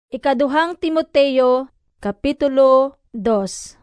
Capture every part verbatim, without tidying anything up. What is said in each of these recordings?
Ikaduhang Timoteo, Kapitulo dos.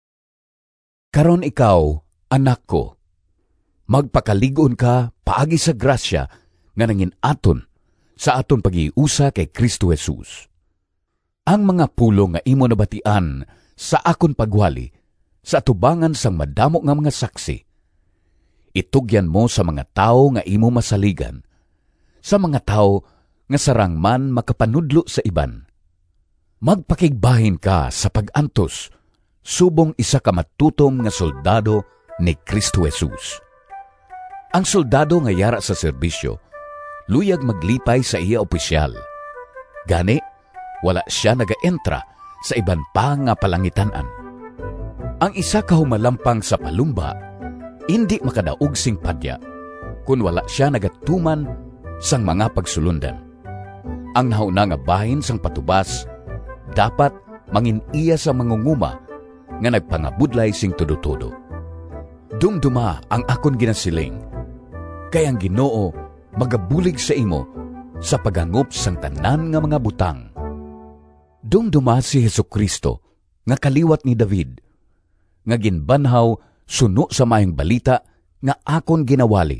Karon ikaw, anak ko, magpakaligon ka paagi sa grasya nga nangin aton sa aton pag-iusa kay Kristo Jesus. Ang mga pulong nga imo nabatian sa akon pagwali sa atubangan sang madamo nga mga saksi, itugyan mo sa mga tao nga imo masaligan, sa mga tao nga sarang man makapanudlo sa iban. Magpakigbahin ka sa pag-antos, subong isa ka matutom nga soldado ni Kristo Jesus. Ang soldado nga yara sa serbisyo, luyag maglipay sa iya opisyal. Gani, wala siya nagaentra sa iban pa nga palangitanan. Ang isa ka humalampang sa palumba, hindi makadaog sing padya, kung wala siya nagatuman sang mga pagsulundan. Ang nahauna nga bahin sang patubas, dapat mangin iya sa mangunguma nga nagpangabudlay sing tudo-tudo. Dumduma ang akon ginasiling, kay ang Ginoo magabulig sa imo sa pagangop sang tanan nga mga butang. Dumduma si Hesukristo nga kaliwat ni David, nga ginbanhaw suno sa mayong balita nga akon ginawali.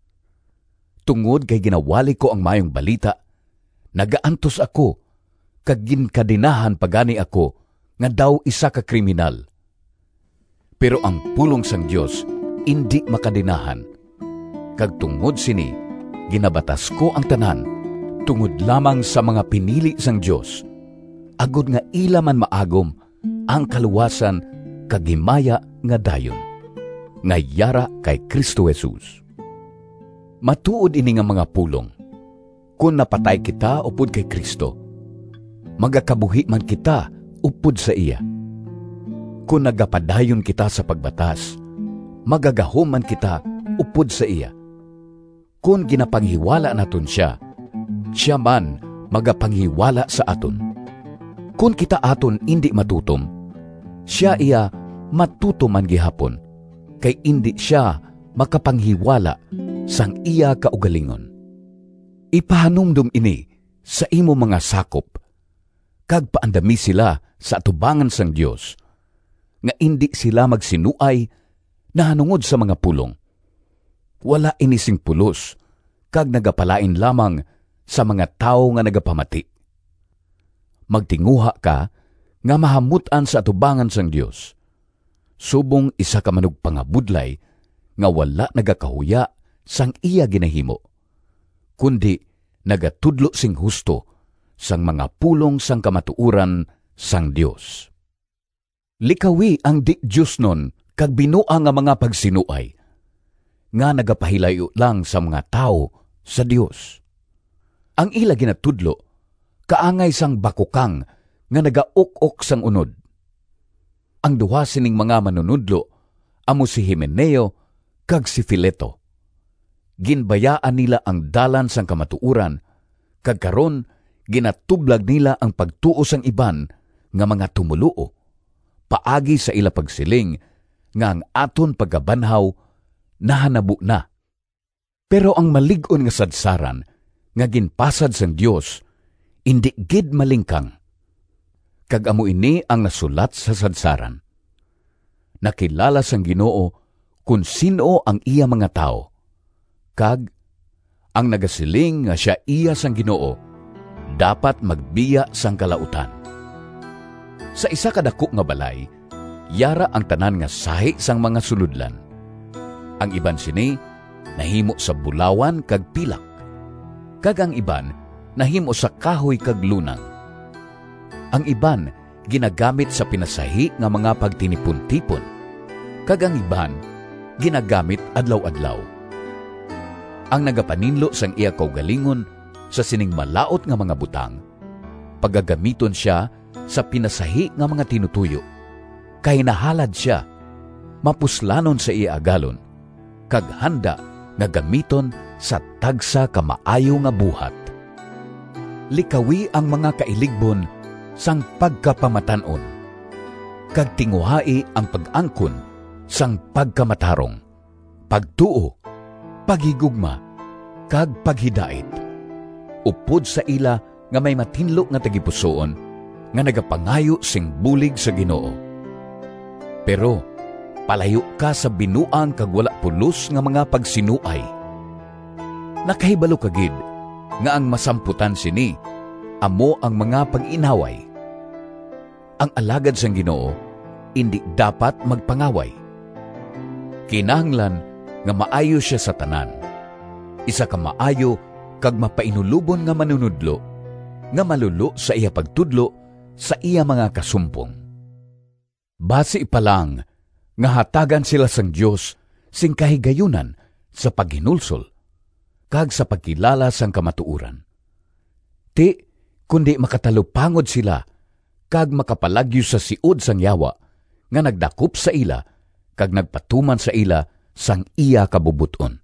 Tungod kay ginawali ko ang mayong balita, nagaantos ako kag ginkadinahan pagani ako nga daw isa ka kriminal. Pero ang pulong sang Dios indi makadinahan. Kag tungod sini, ginabatas ko ang tanan tungod lamang sa mga pinili sang Dios, agud nga ila man maagom ang kaluwasan kag himaya nga dayon nga yara kay Kristo Jesus. Matuod ini nga mga pulong, kung napatay kita upod kay Kristo, magakabuhi man kita upod sa iya. Kung nagapadayon kita sa pagbatas, magagahom man kita upod sa iya. Kung ginapanghiwala naton siya, siya man magapanghiwala sa aton. Kung kita aton indi matutom, siya iya matutuman gihapon, kay indi siya makapanghiwala sang iya kaugalingon. Ipahanumdum ini sa imo mga sakop, kag paandami sila sa atubangan sang Dios, nga indi sila magsinuay na hanungod sa mga pulong. Wala inising pulos, kag nagapalain lamang sa mga tao nga nagapamati. Magtinguha ka nga mahamutan sa atubangan sang Dios, subong isa ka manug pangabudlay nga wala nagakahuya sang iya ginahimo, kundi nagatudlo sing husto sang mga pulong sang kamatuuran sang Dios. Likawi ang di Diyos nun kag binua nga mga pagsinuay, nga nagapahilayo lang sa mga tao sa Dios. Ang ila ginatudlo, kaangay sang bakukang nga nagauk-ok sang unod. Ang duha sining mga manunudlo, amo si Himeneo kag si Fileto. Ginbayaan nila ang dalan sang kamatuuran, kag karon ginatublag nila ang pagtuo sang iban nga mga tumuluo, paagi sa ila pagsiling nga ang aton pagkabanhaw nahanabu na. Pero ang malig-on nga sadsaran nga ginpasad sang Dios, indi gid malingkang. Kag amo ini ang nasulat sa sadsaran. Nakilala sang Ginoo kung sino ang iya mga tao, kag ang nagasiling nga siya iya sang Ginoo dapat magbiya sang kalautan. Sa isa kadako nga balay, yara ang tanan nga sahi sang mga suludlan. Ang iban sini nahimo sa bulawan kag pilak, kag ang iban nahimo sa kahoy kag lunang. Ang iban ginagamit sa pinasahi nga mga pagtinipon-tipon, kag ang iban ginagamit adlaw-adlaw. Ang nagapaninlo sang iya kaugalingon sa sining malaot nga mga butang, pagagamiton siya sa pinasahi nga mga tinutuyo, kay nahalad siya, mapuslanon sa iya agalon, kag handa nga gamiton sa tagsa kamaayo nga buhat. Likawi ang mga kailigbon sang pagkapamatanon, kag tinguhai ang pag-angkon sang pagkamatarong, pagtuo, paghigugma, kag paghidait. Upod sa ila nga may matinlo nga tagipusoon nga nagapangayo sing bulig sa Ginoo. Pero palayo ka sa binuang kag wala pulos nga mga pagsinuay. Nakahibalo kagid nga ang masamputan sini amo ang mga pag-inaway. Ang alagad sang Ginoo indi dapat magpangaway. Kinahanglan nga maayo siya sa tanan. Isa ka maayo kag mapainulubon nga manunudlo, nga malulo sa iya pagtudlo sa iya mga kasumpong. Base pa lang nga hatagan sila sang Dios sing kahigayunan sa paghinulsol kag sa pagkilala sang kamatuuran. Ti kundi makatalupangod sila kag makapalagyo sa siod sang yawa nga nagdakop sa ila kag nagpatuman sa ila sang iya kabubuton.